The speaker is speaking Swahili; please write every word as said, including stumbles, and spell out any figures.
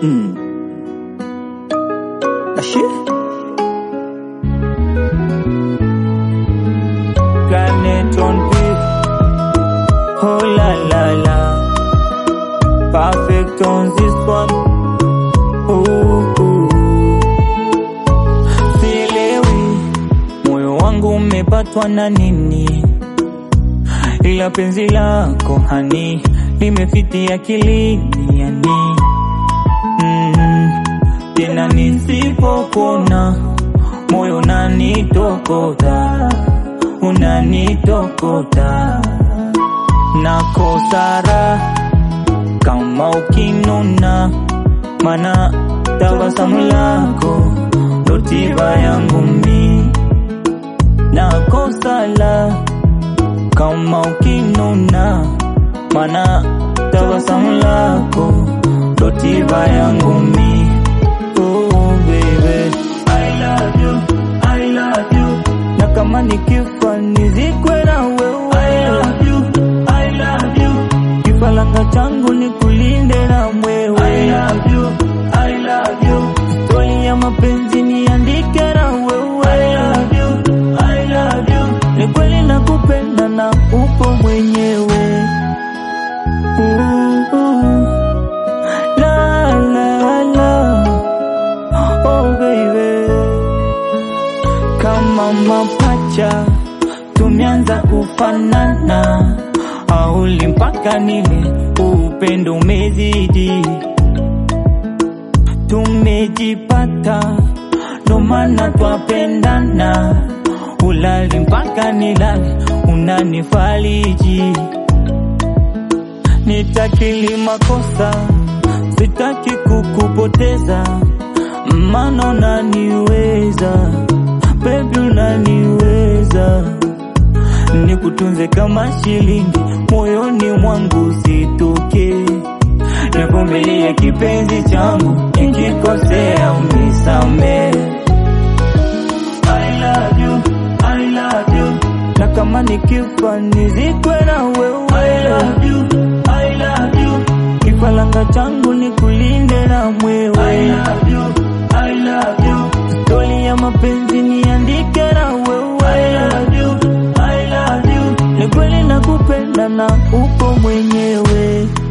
Mm. That shit. Planet on beat. Oh la la la. Perfect on this one. Ooh, ooh. Sielewi moyo wangu umepatwa na nini, ila penzi lako hani limefitia akilini yani. Mm, tena nisipopona moyo unanitokota, unanitokota. Nakosara kama ukinuna, mana tabasamu lako ndo tiba yangu mi. Nakosala kama ukinuna, mana tabasamu lako ndo tiba yangu mi. Oh baby, I love you, I love you. Na kama nikifa nizikwe na wewe. I love you, I love you. Kifalanga changu nikulinde na mwewe. I love you, I love you. Story ya mapenzi niandike na wewe. I love you, I love you. Ni kweli nakupenda na upo mwenyewe. Ooh, ooh. La la la. Oh baby, kama mapacha tumeanza kufanana, hauli mpaka nile upendo umezidi. Tumejipata ndo maana twapendana, ulali mpaka nilale unanifariji. Nitakili makosa, sitaki kukupoteza, maana unaniweza baby, unaniweza. Nikutunze kama shilingi moyoni mwangu sitoke, nivumilie kipenzi changu, nikikosea unisamehe. I love you, I love you. Na kama nikifa nizikwe na wewe. I love you, I love you. Kifalanga changu nikulinde na mwewe. I love you, I love you. Story ya mapenzi niandike na wewe. I love you, I love you. Ni kweli nakupenda na upo mwenyewe.